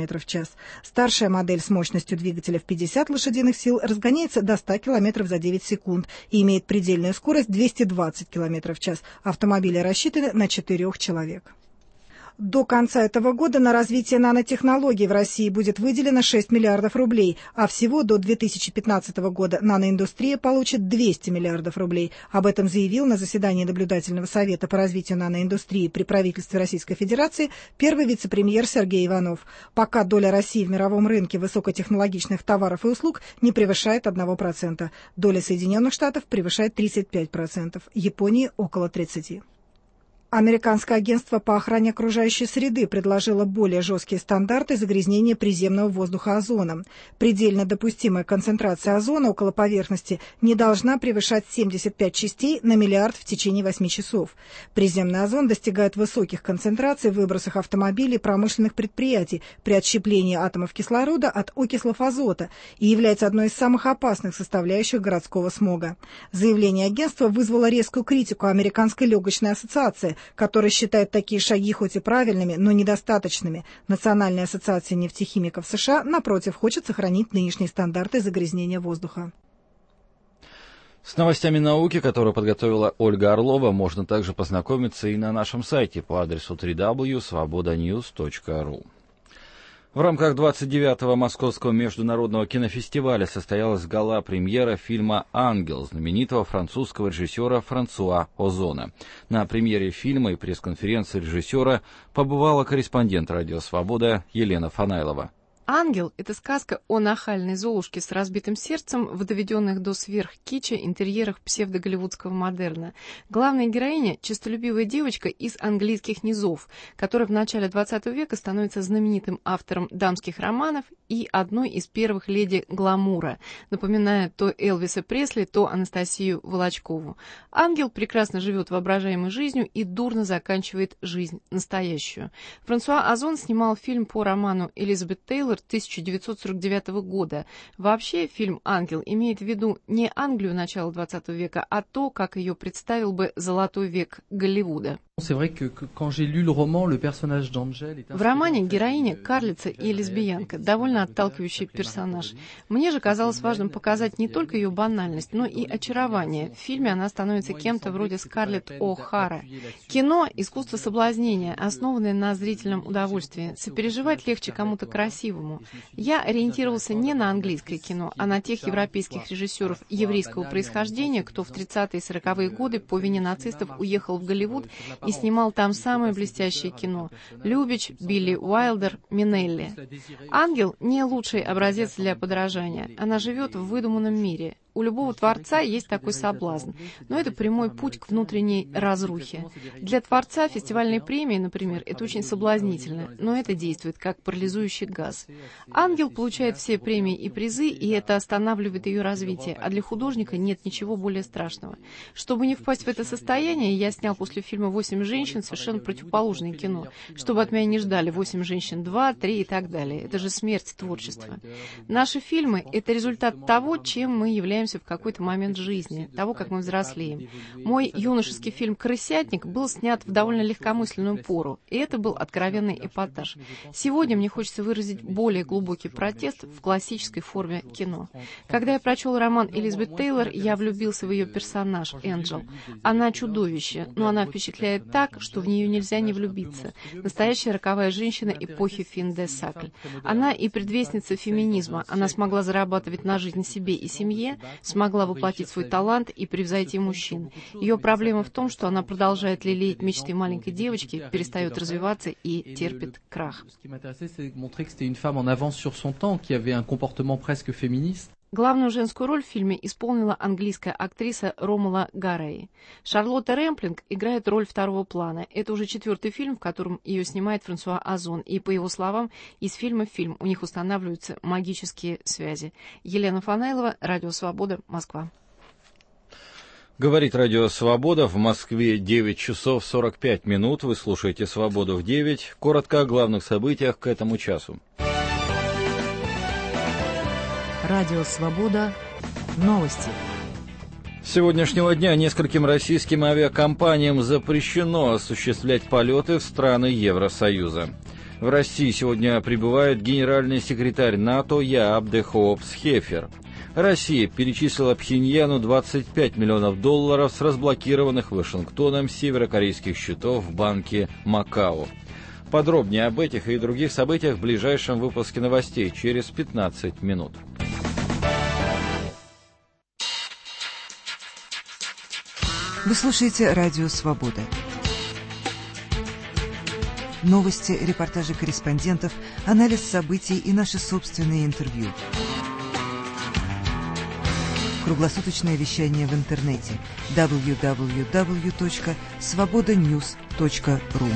километров в час. Старшая модель с мощностью двигателя в пятьдесят лошадиных сил разгоняется до ста километров за девять секунд и имеет предельную скорость двести двадцать километров в час. Автомобили рассчитаны на четырех человек. До конца этого года на развитие нанотехнологий в России будет выделено шесть миллиардов рублей, а всего до две тысячи пятнадцатого года наноиндустрия получит двести миллиардов рублей. Об этом заявил на заседании Наблюдательного совета по развитию наноиндустрии при правительстве Российской Федерации первый вице-премьер Сергей Иванов. Пока доля России в мировом рынке высокотехнологичных товаров и услуг не превышает одного процента. Доля Соединенных Штатов превышает тридцать пять процентов, Японии – около тридцати процентов. Американское агентство по охране окружающей среды предложило более жесткие стандарты загрязнения приземного воздуха озоном. Предельно допустимая концентрация озона около поверхности не должна превышать семьдесят пять частей на миллиард в течение восьми часов. Приземный озон достигает высоких концентраций в выбросах автомобилей и промышленных предприятий при отщеплении атомов кислорода от окислов азота и является одной из самых опасных составляющих городского смога. Заявление агентства вызвало резкую критику Американской легочной ассоциации, который считает такие шаги хоть и правильными, но недостаточными. Национальная ассоциация нефтехимиков США, напротив, хочет сохранить нынешние стандарты загрязнения воздуха. С новостями науки, которые подготовила Ольга Орлова, можно также познакомиться и на нашем сайте по адресу дабл ю дабл ю дабл ю точка свобода ньюс точка ру. В рамках двадцать девятого Московского международного кинофестиваля состоялась гала-премьера фильма «Ангел» знаменитого французского режиссера Франсуа Озона. На премьере фильма и пресс-конференции режиссера побывала корреспондент «Радио Свобода» Елена Фанайлова. «Ангел» — это сказка о нахальной Золушке с разбитым сердцем в доведенных до сверхкича интерьерах псевдоголливудского модерна. Главная героиня — честолюбивая девочка из английских низов, которая в начале двадцатого века становится знаменитым автором дамских романов и одной из первых леди гламура, напоминая то Элвиса Пресли, то Анастасию Волочкову. Ангел прекрасно живет воображаемой жизнью и дурно заканчивает жизнь настоящую. Франсуа Озон снимал фильм по роману Элизабет Тейлор тысяча девятьсот сорок девятого года. Вообще, фильм «Ангел» имеет в виду не Англию начала двадцатого века, а то, как ее представил бы золотой век Голливуда. В романе героиня карлица и лесбиянка, довольно отталкивающий персонаж. Мне же казалось важным показать не только ее банальность, но и очарование. В фильме она становится кем-то вроде Скарлетт О'Хара. Кино — искусство соблазнения, основанное на зрительном удовольствии. Сопереживать легче кому-то красивому. Я ориентировался не на английское кино, а на тех европейских режиссеров еврейского происхождения, кто в тридцатые и сороковые годы по вине нацистов уехал в Голливуд и снимал там самое блестящее кино. Любич, Билли Уайлдер, Минелли. «Ангел» — не лучший образец для подражания. Она живет в выдуманном мире. У любого творца есть такой соблазн, но это прямой путь к внутренней разрухе. Для творца фестивальной премии, например, это очень соблазнительно, но это действует как парализующий газ. «Ангел» получает все премии и призы, и это останавливает ее развитие, а для художника нет ничего более страшного. Чтобы не впасть в это состояние, я снял после фильма «Восемь женщин» совершенно противоположное кино, чтобы от меня не ждали «Восемь женщин два», «Три» и так далее. Это же смерть творчества. Наши фильмы — это результат того, чем мы являемся в какой-то момент жизни, того, как мы взрослеем. Мой юношеский фильм «Крысятник» был снят в довольно легкомысленную пору, и это был откровенный эпатаж. Сегодня мне хочется выразить более глубокий протест в классической форме кино. Когда я прочел роман Элизабет Тейлор, я влюбился в ее персонаж, Энджел. Она чудовище, но она впечатляет так, что в нее нельзя не влюбиться. Настоящая роковая женщина эпохи Фин де Сакль. Она и предвестница феминизма. Она смогла зарабатывать на жизнь себе и семье, смогла воплотить свой талант и превзойти мужчин. Ее проблема в том, что она продолжает лелеять мечты маленькой девочки, перестает развиваться и терпит крах. Главную женскую роль в фильме исполнила английская актриса Ромала Гарреи. Шарлотта Рэмплинг играет роль второго плана. Это уже четвертый фильм, в котором ее снимает Франсуа Озон. И, по его словам, из фильма в фильм у них устанавливаются магические связи. Елена Фанайлова, Радио Свобода, Москва. Говорит Радио Свобода. В Москве девять часов сорок пять минут. Вы слушаете «Свободу в девять». Коротко о главных событиях к этому часу. Радио «Свобода». Новости. С сегодняшнего дня нескольким российским авиакомпаниям запрещено осуществлять полеты в страны Евросоюза. В России сегодня прибывает генеральный секретарь НАТО Яап де Хоопс Хефер. Россия перечислила Пхеньяну двадцать пять миллионов долларов с разблокированных Вашингтоном северокорейских счетов в банке Макао. Подробнее об этих и других событиях в ближайшем выпуске новостей через пятнадцать минут. Вы слушаете «Радио Свобода». Новости, репортажи корреспондентов, анализ событий и наши собственные интервью. Круглосуточное вещание в интернете дабл ю дабл ю дабл ю точка свобода ньюс точка ру.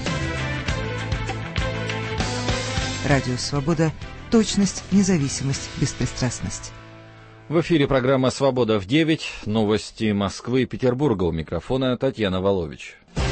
Радио «Свобода». Точность, независимость, беспристрастность. В эфире программа «Свобода в девять». Новости Москвы и Петербурга. У микрофона Татьяна Волович.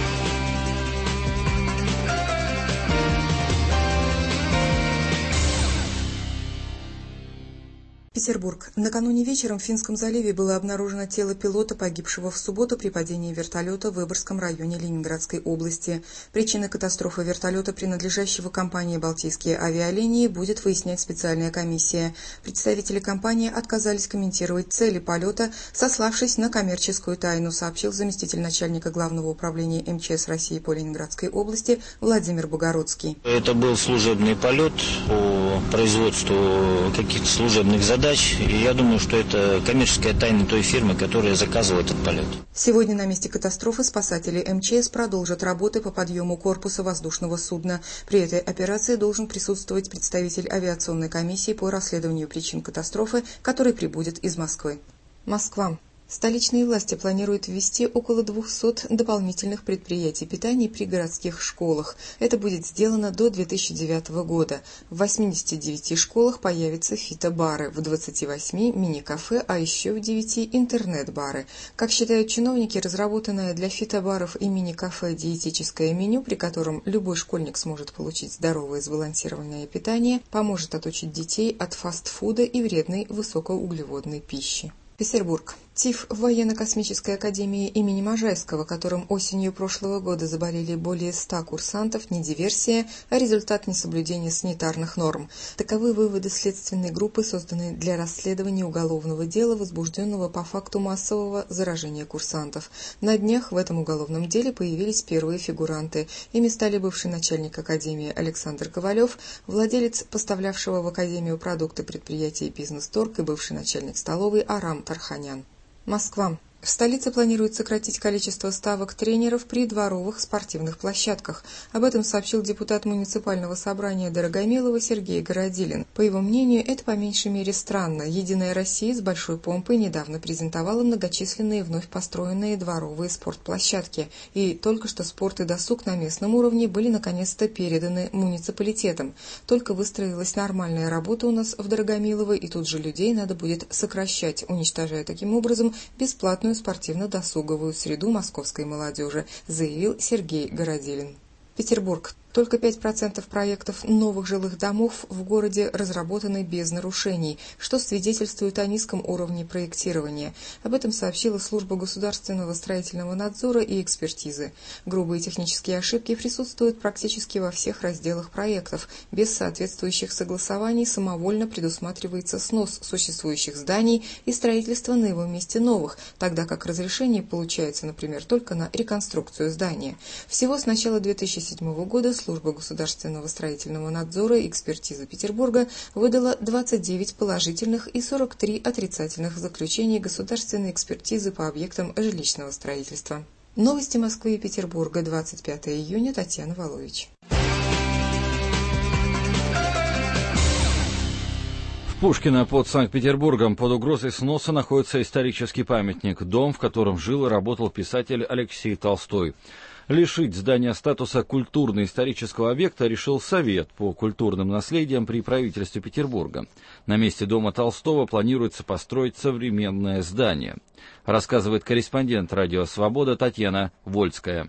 Петербург. Накануне вечером в Финском заливе было обнаружено тело пилота, погибшего в субботу при падении вертолета в Выборгском районе Ленинградской области. Причины катастрофы вертолета, принадлежащего компании «Балтийские авиалинии», будет выяснять специальная комиссия. Представители компании отказались комментировать цели полета, сославшись на коммерческую тайну, сообщил заместитель начальника Главного управления эм че эс России по Ленинградской области Владимир Богородский. Это был служебный полет по производству каких-то служебных задач. И я думаю, что это коммерческая тайна той фирмы, которая заказывала этот полет. Сегодня на месте катастрофы спасатели эм че эс продолжат работы по подъему корпуса воздушного судна. При этой операции должен присутствовать представитель авиационной комиссии по расследованию причин катастрофы, который прибудет из Москвы. Москва. Столичные власти планируют ввести около двухсот дополнительных предприятий питания при городских школах. Это будет сделано до две тысячи девятого года. В восьмидесяти девяти школах появятся фитобары, в двадцати восьми мини-кафе, а еще в девяти интернет-бары. Как считают чиновники, разработанное для фитобаров и мини-кафе диетическое меню, при котором любой школьник сможет получить здоровое сбалансированное питание, поможет отучить детей от фастфуда и вредной высокоуглеводной пищи. Петербург. ТИФ в военно-космической академии имени Можайского, которым осенью прошлого года заболели более ста курсантов, не диверсия, а результат несоблюдения санитарных норм. Таковы выводы следственной группы, созданной для расследования уголовного дела, возбужденного по факту массового заражения курсантов. На днях в этом уголовном деле появились первые фигуранты. Ими стали бывший начальник академии Александр Ковалев, владелец поставлявшего в академию продукты предприятия «Бизнес-торг» и бывший начальник столовой Арам Тарханян. Москва. В столице планируют сократить количество ставок тренеров при дворовых спортивных площадках. Об этом сообщил депутат муниципального собрания Дорогомилова Сергей Городилин. По его мнению, это по меньшей мере странно. «Единая Россия» с большой помпой недавно презентовала многочисленные вновь построенные дворовые спортплощадки. И только что спорт и досуг на местном уровне были наконец-то переданы муниципалитетам. Только выстроилась нормальная работа у нас в Дорогомилово, и тут же людей надо будет сокращать, уничтожая таким образом бесплатную спортивно-досуговую среду московской молодежи, заявил Сергей Городилин. Петербург. Только пять процентов проектов новых жилых домов в городе разработаны без нарушений, что свидетельствует о низком уровне проектирования. Об этом сообщила служба государственного строительного надзора и экспертизы. Грубые технические ошибки присутствуют практически во всех разделах проектов. Без соответствующих согласований самовольно предусматривается снос существующих зданий и строительство на его месте новых, тогда как разрешение получается, например, только на реконструкцию здания. Всего с начала две тысячи седьмого года Служба государственного строительного надзора и экспертизы Петербурга выдала двадцать девять положительных и сорок три отрицательных заключений государственной экспертизы по объектам жилищного строительства. Новости Москвы и Петербурга, двадцать пятого июня, Татьяна Волович. В Пушкино под Санкт-Петербургом под угрозой сноса находится исторический памятник, дом, в котором жил и работал писатель Алексей Толстой. Лишить здания статуса культурно-исторического объекта решил Совет по культурным наследиям при правительстве Петербурга. На месте дома Толстого планируется построить современное здание, рассказывает корреспондент «Радио Свобода» Татьяна Вольская.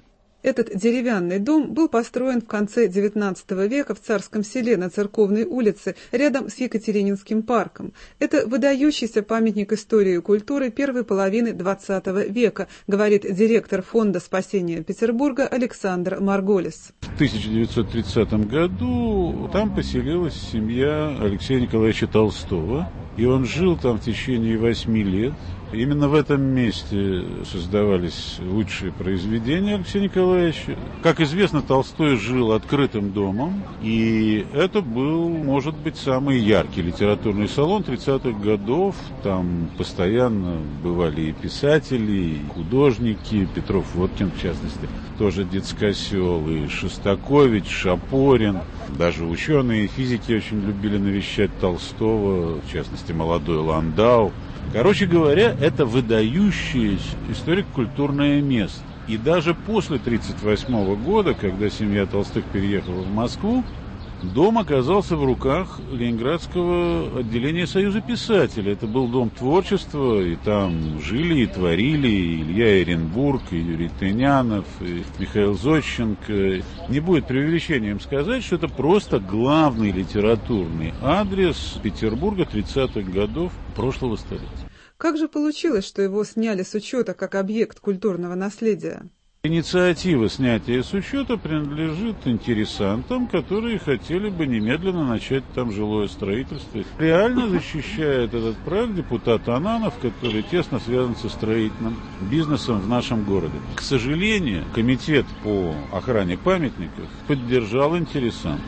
Этот деревянный дом был построен в конце девятнадцатого века в Царском Селе на Церковной улице, рядом с Екатерининским парком. Это выдающийся памятник истории и культуры первой половины двадцатого века, говорит директор Фонда спасения Петербурга Александр Марголис. В тысяча девятьсот тридцатом году там поселилась семья Алексея Николаевича Толстого, и он жил там в течение восьми лет. Именно в этом месте создавались лучшие произведения Алексея Николаевича. Как известно, Толстой жил открытым домом, и это был, может быть, самый яркий литературный салон тридцатых годов. Там постоянно бывали и писатели, и художники, Петров Водкин, в частности, тоже Дедскосел, и Шостакович, Шапорин. Даже ученые и физики очень любили навещать Толстого, в частности, молодой Ландау. Короче говоря, это выдающееся историко-культурное место. И даже после тридцать восьмого года, когда семья Толстых переехала в Москву, дом оказался в руках Ленинградского отделения Союза писателей. Это был дом творчества, и там жили и творили и Илья Эренбург, и Юрий Тынянов, и Михаил Зодченко. Не будет преувеличением сказать, что это просто главный литературный адрес Петербурга тридцатых годов прошлого столетия. Как же получилось, что его сняли с учета как объект культурного наследия? Инициатива снятия с учета принадлежит интересантам, которые хотели бы немедленно начать там жилое строительство. Реально защищает этот проект депутат Ананов, который тесно связан со строительным бизнесом в нашем городе. К сожалению, комитет по охране памятников поддержал интересантов.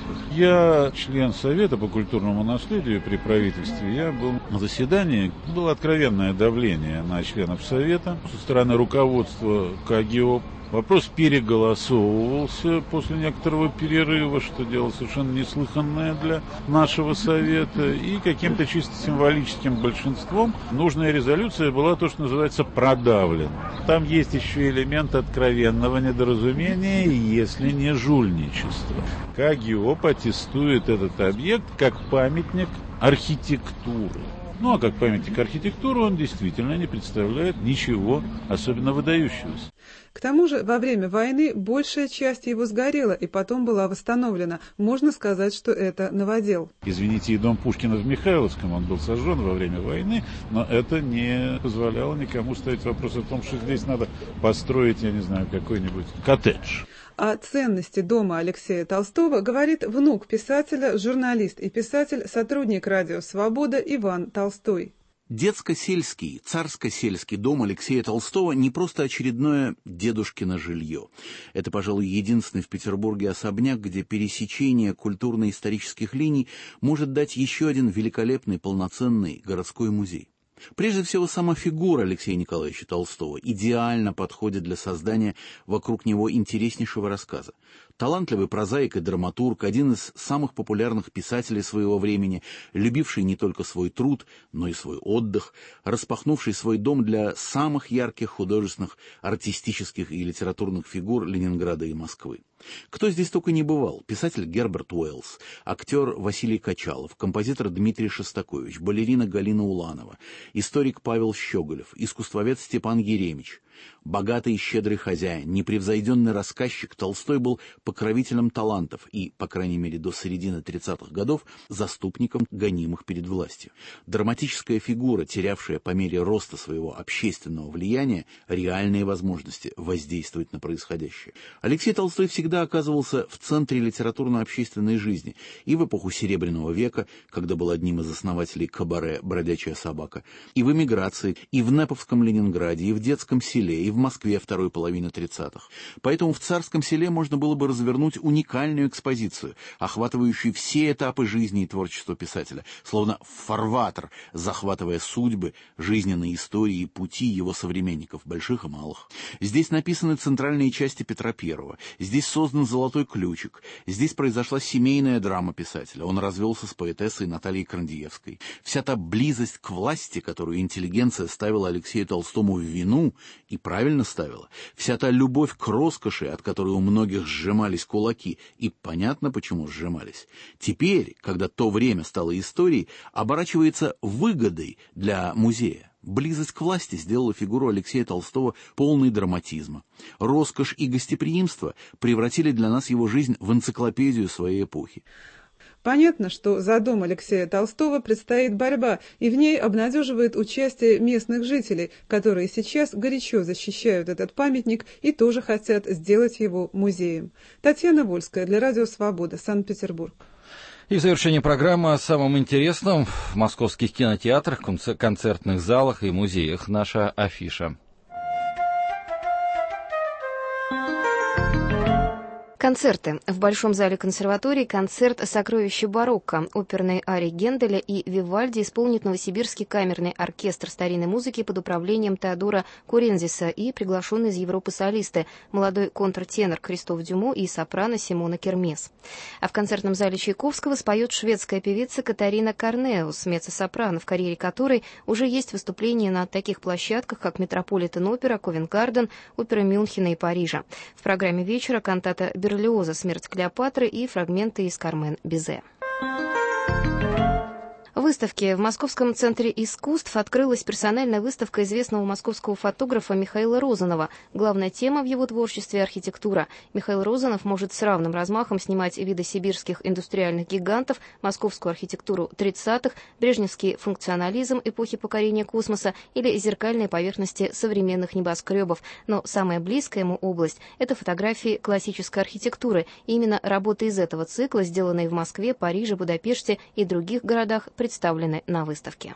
Я член Совета по культурному наследию при правительстве. Я был на заседании. Было откровенное давление на членов Совета со стороны руководства КГО. Вопрос переголосовывался после некоторого перерыва, что дело совершенно неслыханное для нашего Совета, и каким-то чисто символическим большинством нужная резолюция была то, что называется продавлена. Там есть еще элемент откровенного недоразумения, если не жульничества. КГО аттестует этот объект как памятник архитектуры. Ну, а как памятник архитектуры он действительно не представляет ничего особенно выдающегося. К тому же, во время войны большая часть его сгорела и потом была восстановлена. Можно сказать, что это новодел. Извините, и дом Пушкина в Михайловском, он был сожжен во время войны, но это не позволяло никому ставить вопрос о том, что здесь надо построить, я не знаю, какой-нибудь коттедж. О ценности дома Алексея Толстого говорит внук писателя, журналист и писатель, сотрудник радио «Свобода» Иван Толстой. Детско-сельский, царско-сельский дом Алексея Толстого не просто очередное дедушкино жилье. Это, пожалуй, единственный в Петербурге особняк, где пересечение культурно-исторических линий может дать еще один великолепный полноценный городской музей. Прежде всего, сама фигура Алексея Николаевича Толстого идеально подходит для создания вокруг него интереснейшего рассказа. Талантливый прозаик и драматург, один из самых популярных писателей своего времени, любивший не только свой труд, но и свой отдых, распахнувший свой дом для самых ярких художественных, артистических и литературных фигур Ленинграда и Москвы. Кто здесь только не бывал: писатель Герберт Уэллс, актер Василий Качалов, композитор Дмитрий Шостакович, балерина Галина Уланова, историк Павел Щеголев, искусствовед Степан Еремич. Богатый и щедрый хозяин, непревзойденный рассказчик, Толстой был покровителем талантов и, по крайней мере до середины тридцатых годов, заступником гонимых перед властью. Драматическая фигура, терявшая по мере роста своего общественного влияния реальные возможности воздействовать на происходящее. Алексей Толстой всегда оказывался в центре литературно-общественной жизни и в эпоху Серебряного века, когда был одним из основателей кабаре «Бродячая собака», и в эмиграции, и в Неповском Ленинграде, и в Детском Селе, и в Москве второй половины тридцатых. Поэтому в Царском Селе можно было бы развернуть уникальную экспозицию, охватывающую все этапы жизни и творчества писателя, словно фарватер, захватывая судьбы, жизненные истории и пути его современников, больших и малых. Здесь написаны центральные части Петра Первого, здесь создан «Золотой ключик», здесь произошла семейная драма писателя, он развелся с поэтессой Натальей Крандиевской. Вся та близость к власти, которую интеллигенция ставила Алексею Толстому в вину и правильно ставила. Вся та любовь к роскоши, от которой у многих сжимались кулаки, и понятно, почему сжимались, теперь, когда то время стало историей, оборачивается выгодой для музея. Близость к власти сделала фигуру Алексея Толстого полной драматизма. Роскошь и гостеприимство превратили для нас его жизнь в энциклопедию своей эпохи. Понятно, что за дом Алексея Толстого предстоит борьба, и в ней обнадеживает участие местных жителей, которые сейчас горячо защищают этот памятник и тоже хотят сделать его музеем. Татьяна Вольская для Радио Свобода, Санкт-Петербург. И в завершении программы о самом интересном в московских кинотеатрах, концертных залах и музеях наша афиша. Концерты. В Большом зале консерватории концерт «Сокровища барокко» оперной арии Генделя и Вивальди исполнит Новосибирский камерный оркестр старинной музыки под управлением Теодора Курензиса и приглашенные из Европы солисты, молодой контртенор Кристоф Дюмо и сопрано Симона Кермес. А в концертном зале Чайковского споет шведская певица Катарина Корнеус, меццо-сопрано, в карьере которой уже есть выступления на таких площадках, как Метрополитен-опера, Ковент-Гарден, опера Мюнхена и Парижа. В программе вечера кантата Берлиоза «Смерть Клеопатры» и фрагменты из «Кармен Бизе». Выставки. В Московском центре искусств открылась персональная выставка известного московского фотографа Михаила Розанова. Главная тема в его творчестве – архитектура. Михаил Розанов может с равным размахом снимать виды сибирских индустриальных гигантов, московскую архитектуру тридцатых, брежневский функционализм эпохи покорения космоса или зеркальные поверхности современных небоскребов. Но самая близкая ему область – это фотографии классической архитектуры. И именно работы из этого цикла, сделанные в Москве, Париже, Будапеште и других городах, представлены на выставке.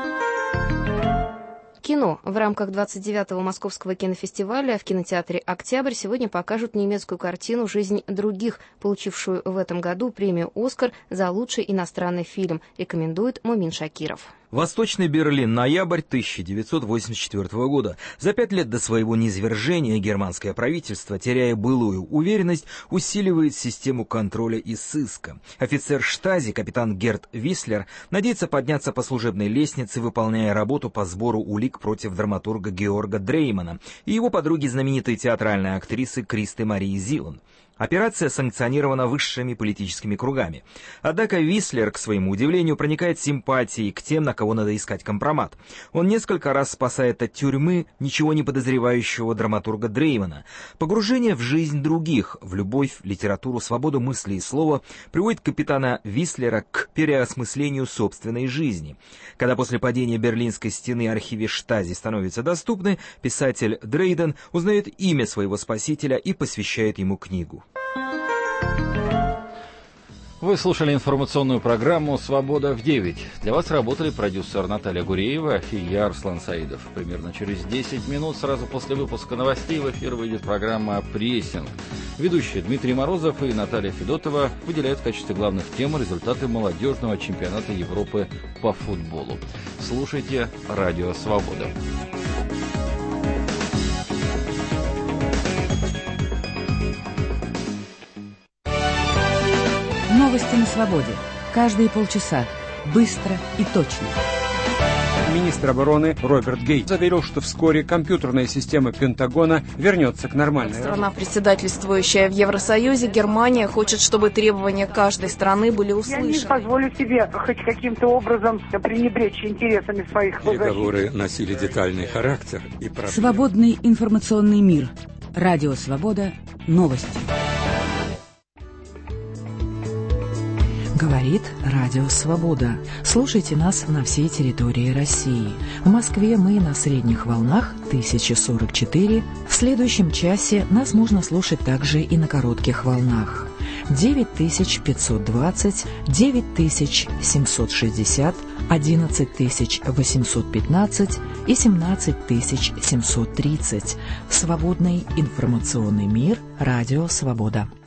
Кино. В рамках двадцать девятого Московского кинофестиваля в кинотеатре «Октябрь» сегодня покажут немецкую картину «Жизнь других», получившую в этом году премию «Оскар» за лучший иностранный фильм, рекомендует Мумин Шакиров. Восточный Берлин, ноябрь тысяча девятьсот восемьдесят четвёртого года. За пять лет до своего низвержения германское правительство, теряя былую уверенность, усиливает систему контроля и сыска. Офицер штази, капитан Герт Вислер, надеется подняться по служебной лестнице, выполняя работу по сбору улик против драматурга Георга Дреймана и его подруги, знаменитой театральной актрисы Кристы Марии Зилан. Операция санкционирована высшими политическими кругами. Однако Вислер, к своему удивлению, проникает симпатией к тем, на кого надо искать компромат. Он несколько раз спасает от тюрьмы ничего не подозревающего драматурга Дреймана. Погружение в жизнь других, в любовь, литературу, свободу мысли и слова приводит капитана Вислера к переосмыслению собственной жизни. Когда после падения Берлинской стены архивы штази становятся доступны, писатель Дрейден узнает имя своего спасителя и посвящает ему книгу. Вы слушали информационную программу «Свобода в девять». Для вас работали продюсер Наталья Гуреева и я, Арслан Саидов. Примерно через десять минут, сразу после выпуска новостей, в эфир выйдет программа «Прессинг». Ведущие Дмитрий Морозов и Наталья Федотова выделяют в качестве главных тем результаты молодежного чемпионата Европы по футболу. Слушайте «Радио Свобода». Новости на свободе. Каждые полчаса. Быстро и точно. Министр обороны Роберт Гей заверил, что вскоре компьютерная система Пентагона вернется к нормальной работе. Страна, председательствующая в Евросоюзе, Германия, хочет, чтобы требования каждой страны были услышаны. Я не позволю себе хоть каким-то образом пренебречь интересами своих граждан. Переговоры носили детальный характер. И проблемы. Свободный информационный мир. Радио Свобода. Новости. Говорит Радио Свобода. Слушайте нас на всей территории России. В Москве мы на средних волнах тысяча сорок четыре. В следующем часе нас можно слушать также и на коротких волнах. девять тысяч пятьсот двадцать, девять тысяч семьсот шестьдесят, одиннадцать тысяч восемьсот пятнадцать и семнадцать тысяч семьсот тридцать. Свободный информационный мир. Радио Свобода.